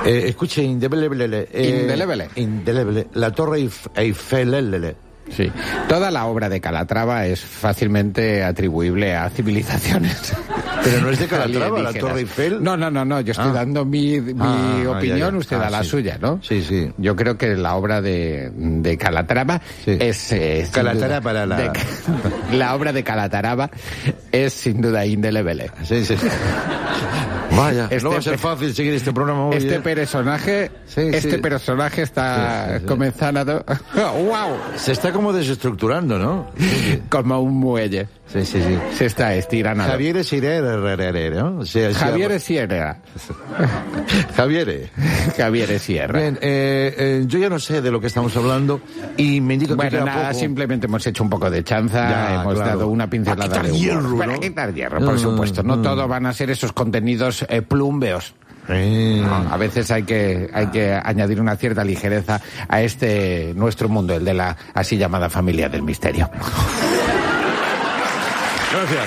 Escuche, indeleble. La Torre Eiffel. Sí. Toda la obra de Calatrava es fácilmente atribuible a civilizaciones. Pero no es de Calatrava, la Torre Eiffel. No, yo estoy dando mi opinión, usted da la suya, ¿no? Sí. Yo creo que la obra de Calatrava es... Calatrava la obra de Calatrava es sin duda indeleble. Sí. Vaya, no va a ser fácil seguir este programa hoy. Este personaje está comenzando... ¡Wow! Se está como desestructurando, ¿no? Como un muelle. Sí. Se está estirando. Javier Sierra, ¿no? Javier Sierra. Javier Sierra. Bien, yo ya no sé de lo que estamos hablando y me indico que bueno, nada, poco. Simplemente hemos hecho un poco de chanza, hemos dado una pincelada de humor. Para quitar hierro, por supuesto. No todo van a ser esos contenidos plumbeos. No, a veces hay que añadir una cierta ligereza a nuestro mundo, el de la así llamada familia del misterio. Gracias.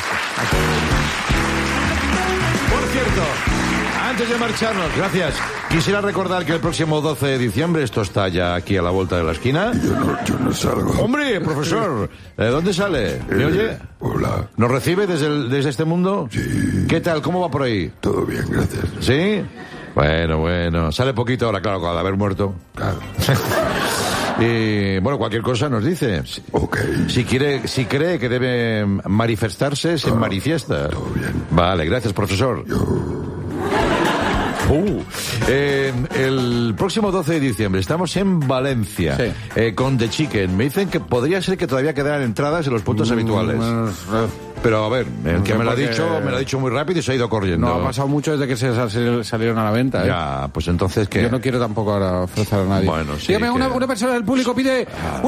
Por cierto, antes de marcharnos, gracias. Quisiera recordar que el próximo 12 de diciembre, esto está ya aquí a la vuelta de la esquina. Yo no salgo. Hombre, profesor, ¿dónde sale? ¿Me oye? Hola. ¿Nos recibe desde este mundo? Sí. ¿Qué tal? ¿Cómo va por ahí? Todo bien, gracias. ¿Sí? Bueno. Sale poquito ahora, claro, al haber muerto. Claro. Y bueno, cualquier cosa nos dice. Ok. Si cree que debe manifestarse, se manifiesta. Todo bien. Vale, gracias, profesor. El próximo 12 de diciembre estamos en Valencia, con The Chicken. Me dicen que podría ser que todavía quedaran entradas en los puntos habituales. Pero a ver, el que me lo ha dicho muy rápido y se ha ido corriendo. No ha pasado mucho desde que se salieron a la venta. Ya, pues entonces que... Yo no quiero tampoco ahora ofrecer a nadie. Bueno, sí. Dígame, una persona del público pide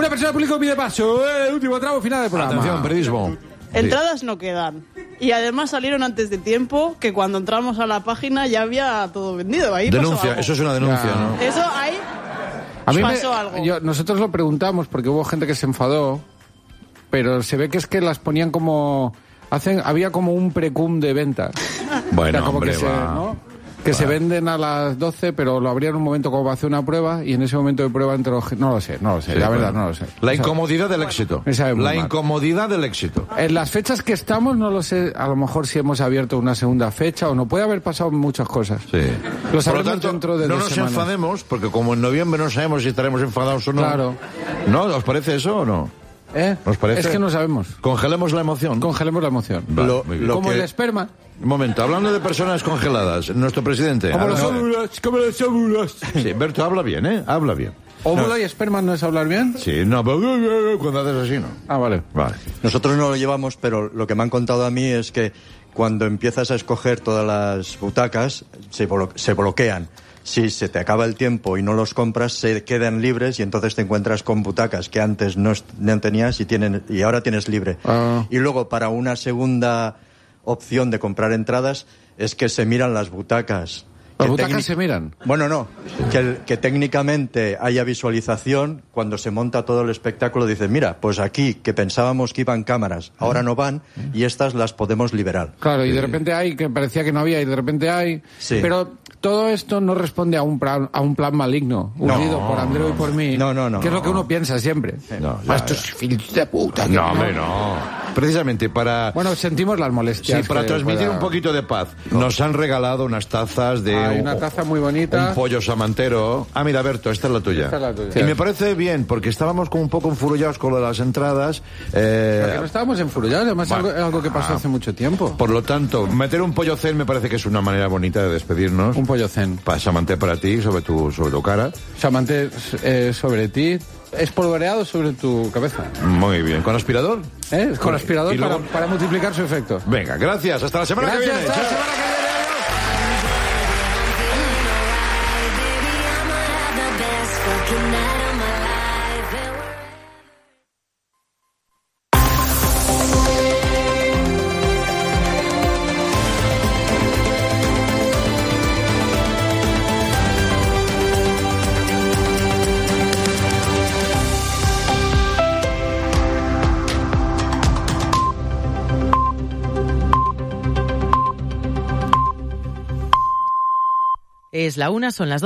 paso. Último tramo final del programa. Atención, periodismo. Entradas no quedan. Y además salieron antes de tiempo, que cuando entramos a la página ya había todo vendido. Ahí denuncia, eso es una denuncia, ¿no? Eso ahí a mí pasó algo. Nosotros lo preguntamos porque hubo gente que se enfadó, pero se ve que es que las ponían como... había como un precum de venta. Bueno, como hombre, que se venden a las 12, pero lo abrían un momento como para hacer una prueba, y en ese momento de prueba entre los... No lo sé, sí, la verdad no lo sé. La incomodidad del éxito. Incomodidad del éxito. En las fechas que estamos, no lo sé, a lo mejor si hemos abierto una segunda fecha, o no, puede haber pasado muchas cosas. Sí. Lo sabremos dentro de 2 semanas. No nos enfademos, porque como en noviembre no sabemos si estaremos enfadados o no. Claro. ¿No? ¿Os parece eso o no? ¿Nos parece? Es que no sabemos. Congelemos la emoción. Vale, como el esperma. Un momento, hablando de personas congeladas, nuestro presidente... Como los óvulos. Sí, Berto, habla bien, habla bien. ¿Óvulo y esperma no es hablar bien? Sí, no, pero cuando haces así no. Ah, vale. Nosotros no lo llevamos, pero lo que me han contado a mí es que cuando empiezas a escoger todas las butacas, se bloquean. Si se te acaba el tiempo y no los compras, se quedan libres y entonces te encuentras con butacas que antes no tenías y ahora tienes libre. Y luego, para una segunda opción de comprar entradas, es que se miran las butacas. ¿Las butacas se miran? Bueno, no. Que técnicamente haya visualización. Cuando se monta todo el espectáculo, dicen, mira, pues aquí, que pensábamos que iban cámaras, ahora no van, y estas las podemos liberar. Claro, y de repente hay, que parecía que no había, y de repente hay... Sí. Pero todo esto no responde a un plan maligno, urdido por Andreu y por mí. No. Que es lo que uno piensa siempre. Estos filhos de puta. No, hombre, no. Precisamente para... Bueno, sentimos las molestias. Sí, para transmitir un poquito de paz. Nos han regalado unas tazas de... Hay una taza muy bonita. Un pollo samantero. Ah, mira, Berto, esta es la tuya. Esta es la tuya. Y me parece bien, porque estábamos como un poco enfurullados con lo de las entradas. Porque no estábamos enfurullados, además algo que pasó hace mucho tiempo. Por lo tanto, meter un pollo zen me parece que es una manera bonita de despedirnos. Un pollo zen. Samanté para ti, sobre tu cara. Samanté sobre ti. Espolvoreado sobre tu cabeza. Muy bien. ¿Con aspirador? Con aspirador luego... para multiplicar su efecto. Venga, gracias. Hasta la semana que viene. Hasta la semana que viene. Es la 1, son las 2.